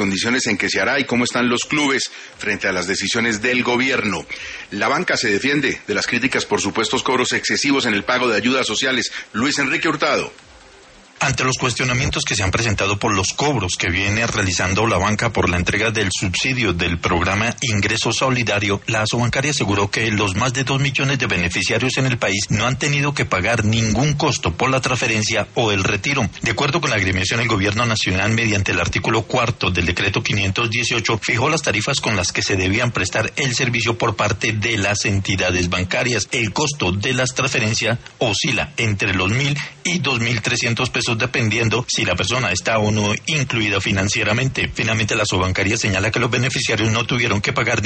condiciones en que se hará y cómo están los clubes frente a las decisiones del gobierno. La banca se defiende de las críticas por supuestos cobros excesivos en el pago de ayudas sociales. Luis Enrique Hurtado. Ante los cuestionamientos que se han presentado por los cobros que viene realizando la banca por la entrega del subsidio del programa Ingreso Solidario, la Asobancaria aseguró que los más de 2 millones de beneficiarios en el país no han tenido que pagar ningún costo por la transferencia o el retiro. De acuerdo con la agremiación, el Gobierno Nacional, mediante el artículo 4 del decreto 518, fijó las tarifas con las que se debían prestar el servicio por parte de las entidades bancarias. El costo de las transferencias oscila entre los 1.000 y 2.300 pesos dependiendo si la persona está o no incluida financieramente. Finalmente, la Asobancaria señala que los beneficiarios no tuvieron que pagar